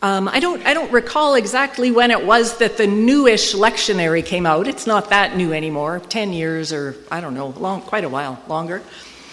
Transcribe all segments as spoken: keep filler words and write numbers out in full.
Um, I don't I don't recall exactly when it was that the newish lectionary came out. It's not that new anymore, ten years or, I don't know, long, quite a while longer.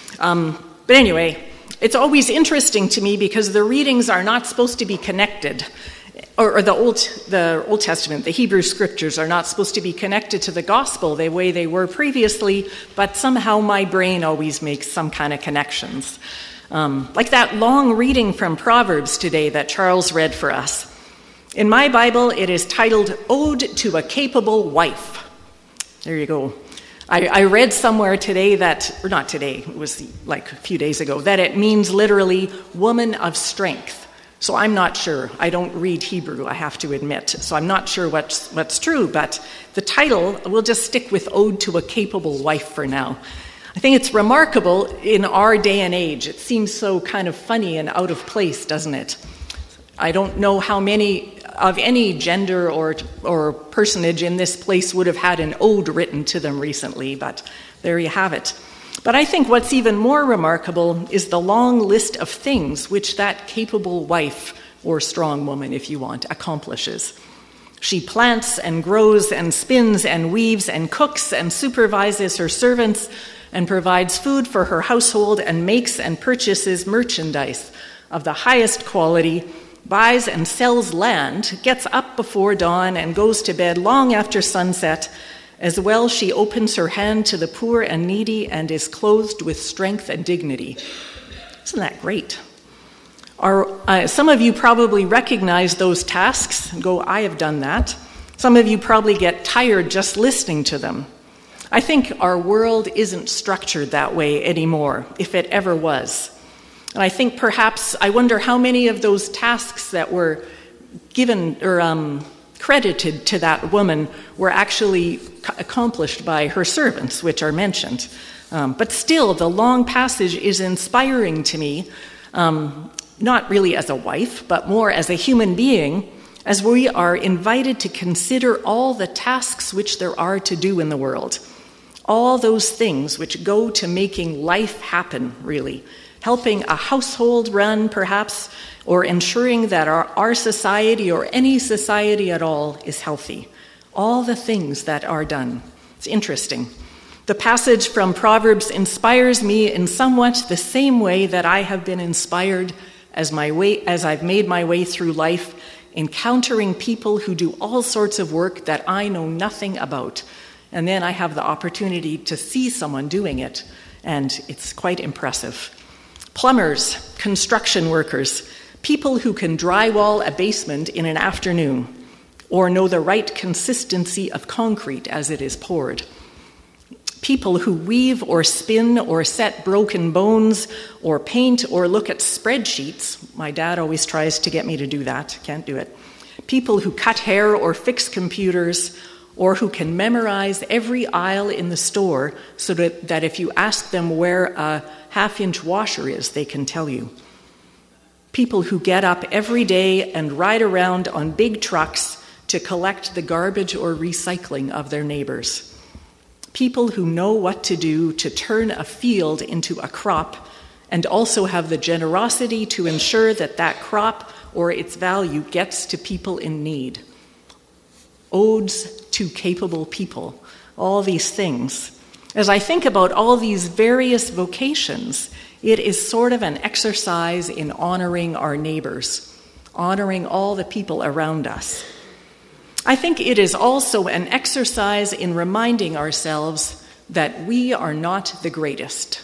Um, but anyway, it's always interesting to me because the readings are not supposed to be connected. Or, or the Old the Old Testament, the Hebrew Scriptures are not supposed to be connected to the Gospel the way they were previously, but somehow my brain always makes some kind of connections. Um, like that long reading from Proverbs today that Charles read for us. In my Bible, it is titled Ode to a Capable Wife. There you go. I, I read somewhere today that, or not today, it was like a few days ago, that it means literally woman of strength. So I'm not sure. I don't read Hebrew, I have to admit. So I'm not sure what's, what's true, but the title, we'll just stick with Ode to a Capable Wife for now. I think it's remarkable in our day and age. It seems so kind of funny and out of place, doesn't it? I don't know how many of any gender or or personage in this place would have had an ode written to them recently, but there you have it. But I think what's even more remarkable is the long list of things which that capable wife, or strong woman if you want, accomplishes. She plants and grows and spins and weaves and cooks and supervises her servants and provides food for her household and makes and purchases merchandise of the highest quality, buys and sells land, gets up before dawn and goes to bed long after sunset. As well, she opens her hand to the poor and needy and is clothed with strength and dignity. Isn't that great? Our, uh, some of you probably recognize those tasks and go, I have done that. Some of you probably get tired just listening to them. I think our world isn't structured that way anymore, if it ever was. And I think perhaps, I wonder how many of those tasks that were given or um, credited to that woman were actually accomplished by her servants, which are mentioned. Um, but still, the long passage is inspiring to me, um, not really as a wife, but more as a human being, as we are invited to consider all the tasks which there are to do in the world. All those things which go to making life happen, really. Helping a household run, perhaps, or ensuring that our, our society or any society at all is healthy. All the things that are done. It's interesting. The passage from Proverbs inspires me in somewhat the same way that I have been inspired as my way as I've made my way through life, encountering people who do all sorts of work that I know nothing about. And then I have the opportunity to see someone doing it, and it's quite impressive. Plumbers, construction workers, people who can drywall a basement in an afternoon, or know the right consistency of concrete as it is poured. People who weave or spin or set broken bones, or paint or look at spreadsheets. My dad always tries to get me to do that, can't do it. People who cut hair or fix computers, or who can memorize every aisle in the store so that, that if you ask them where a half-inch washer is, they can tell you. People who get up every day and ride around on big trucks to collect the garbage or recycling of their neighbors. People who know what to do to turn a field into a crop and also have the generosity to ensure that that crop or its value gets to people in need. Odes to capable people, all these things. As I think about all these various vocations, it is sort of an exercise in honoring our neighbors, honoring all the people around us. I think it is also an exercise in reminding ourselves that we are not the greatest.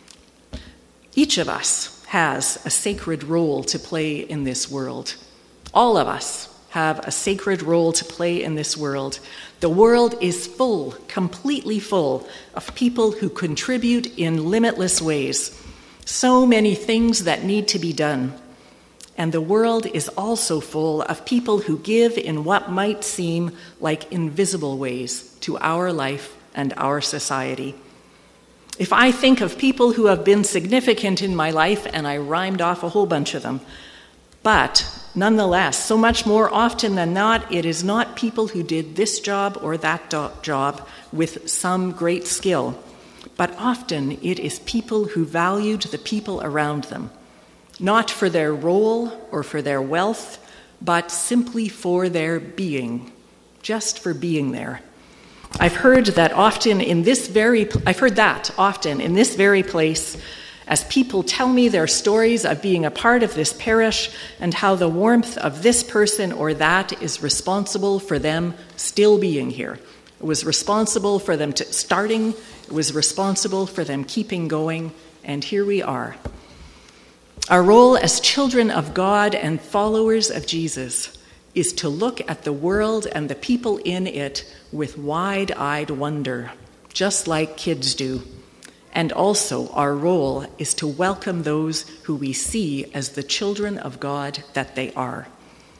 Each of us has a sacred role to play in this world. All of us have a sacred role to play in this world. The world is full, completely full, of people who contribute in limitless ways. So many things that need to be done. And the world is also full of people who give in what might seem like invisible ways to our life and our society. If I think of people who have been significant in my life, and I rhymed off a whole bunch of them, but nonetheless, so much more often than not, it is not people who did this job or that do- job with some great skill, but often it is people who valued the people around them, not for their role or for their wealth, but simply for their being, just for being there. I've heard that often in this very, I've heard that often in this very place, as people tell me their stories of being a part of this parish and how the warmth of this person or that is responsible for them still being here. It was responsible for them to starting, it was responsible for them keeping going, and here we are. Our role as children of God and followers of Jesus is to look at the world and the people in it with wide-eyed wonder, just like kids do. And also, our role is to welcome those who we see as the children of God that they are.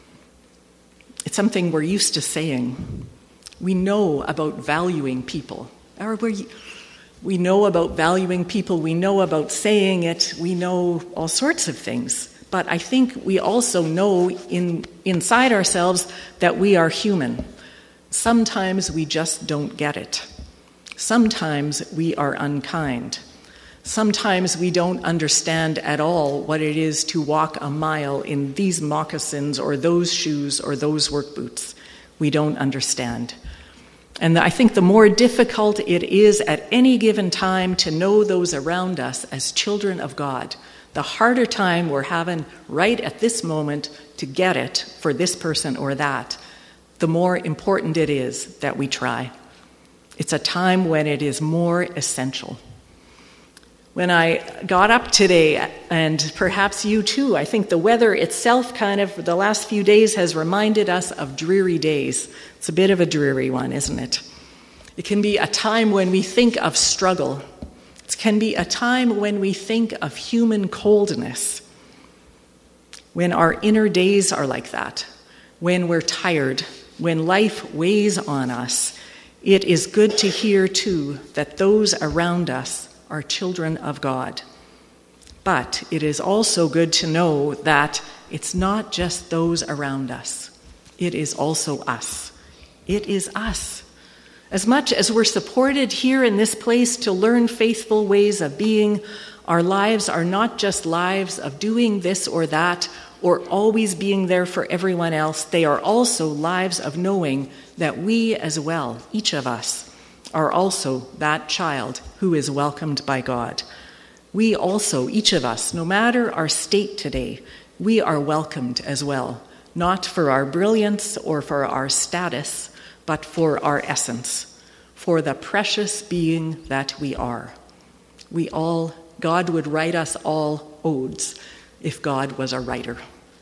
It's something we're used to saying. We know about valuing people. Or we we know about valuing people. We know about saying it. We know all sorts of things. But I think we also know in inside ourselves that we are human. Sometimes we just don't get it. Sometimes we are unkind. Sometimes we don't understand at all what it is to walk a mile in these moccasins or those shoes or those work boots. We don't understand. And I think the more difficult it is at any given time to know those around us as children of God, the harder time we're having right at this moment to get it for this person or that, the more important it is that we try. It's a time when it is more essential. When I got up today, and perhaps you too, I think the weather itself kind of, the last few days has reminded us of dreary days. It's a bit of a dreary one, isn't it? It can be a time when we think of struggle. It can be a time when we think of human coldness. When our inner days are like that, when we're tired, when life weighs on us, it is good to hear, too, that those around us are children of God. But it is also good to know that it's not just those around us. It is also us. It is us. As much as we're supported here in this place to learn faithful ways of being, our lives are not just lives of doing this or that, or always being there for everyone else. They are also lives of knowing that we as well, each of us, are also that child who is welcomed by God. We also, each of us, no matter our state today, we are welcomed as well, not for our brilliance or for our status, but for our essence, for the precious being that we are. We all, God would write us all odes if God was a writer.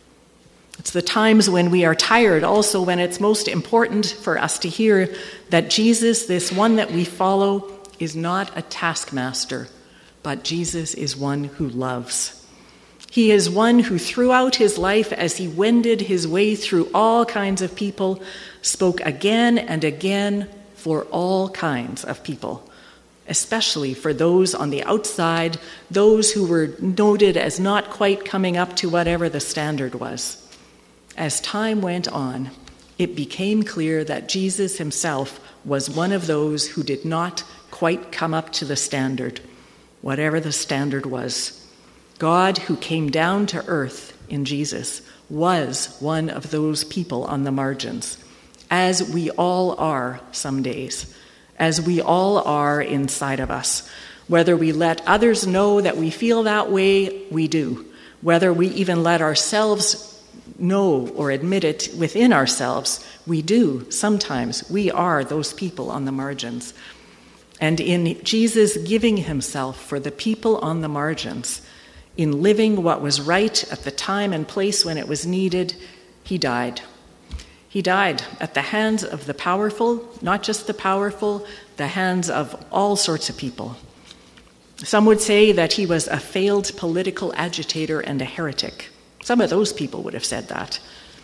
It's the times when we are tired, also when it's most important for us to hear that Jesus, this one that we follow, is not a taskmaster, but Jesus is one who loves. He is one who throughout his life, as he wended his way through all kinds of people, spoke again and again for all kinds of people, especially for those on the outside, those who were noted as not quite coming up to whatever the standard was. As time went on, it became clear that Jesus himself was one of those who did not quite come up to the standard, whatever the standard was. God, who came down to earth in Jesus, was one of those people on the margins, as we all are some days, as we all are inside of us. Whether we let others know that we feel that way, we do. Whether we even let ourselves know or admit it within ourselves, we do. Sometimes we are those people on the margins. And in Jesus giving himself for the people on the margins, in living what was right at the time and place when it was needed, he died. He died at the hands of the powerful, not just the powerful, the hands of all sorts of people. Some would say that he was a failed political agitator and a heretic. Some of those people would have said that.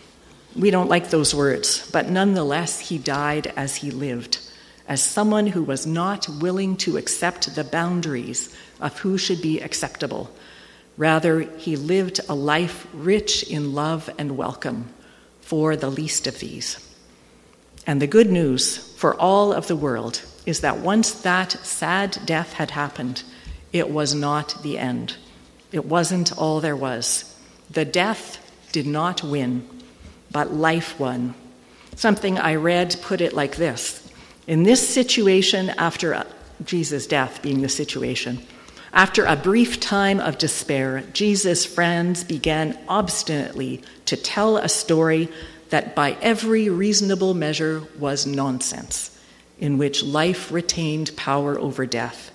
We don't like those words, but nonetheless, he died as he lived, as someone who was not willing to accept the boundaries of who should be acceptable. Rather, he lived a life rich in love and welcome for the least of these. And the good news for all of the world is that once that sad death had happened, it was not the end. It wasn't all there was. The death did not win. but life won. Something I read put it like this: in this situation, after Jesus' death being the situation, after a brief time of despair, Jesus' friends began obstinately to tell a story that by every reasonable measure was nonsense, in which life retained power over death.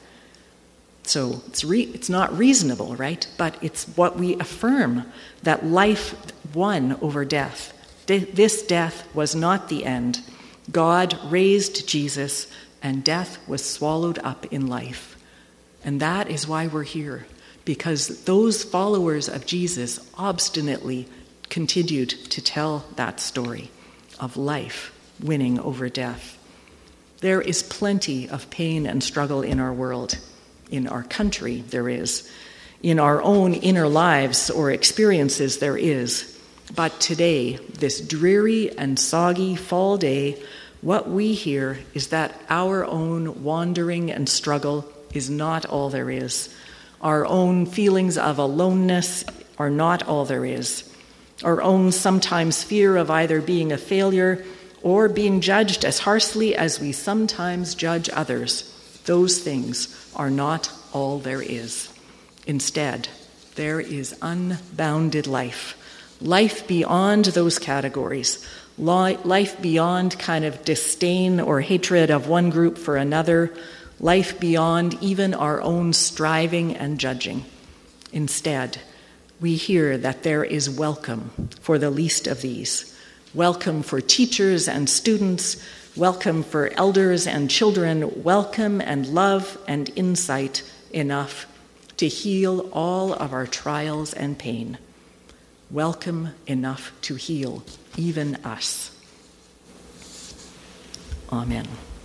So it's, re- it's not reasonable, right? But it's what we affirm, that life won over death. De- this death was not the end. God raised Jesus, and death was swallowed up in life. And that is why we're here, because those followers of Jesus obstinately continued to tell that story of life winning over death. There is plenty of pain and struggle in our world. In our country, there is. In our own inner lives or experiences, there is. But today, this dreary and soggy fall day, what we hear is that our own wandering and struggle is not all there is. Our own feelings of aloneness are not all there is. Our own sometimes fear of either being a failure or being judged as harshly as we sometimes judge others, those things are not all there is. Instead, there is unbounded life, life beyond those categories, life beyond kind of disdain or hatred of one group for another, life beyond even our own striving and judging. Instead, we hear that there is welcome for the least of these, welcome for teachers and students, welcome for elders and children, welcome and love and insight enough to heal all of our trials and pain. Welcome enough to heal even us. Amen.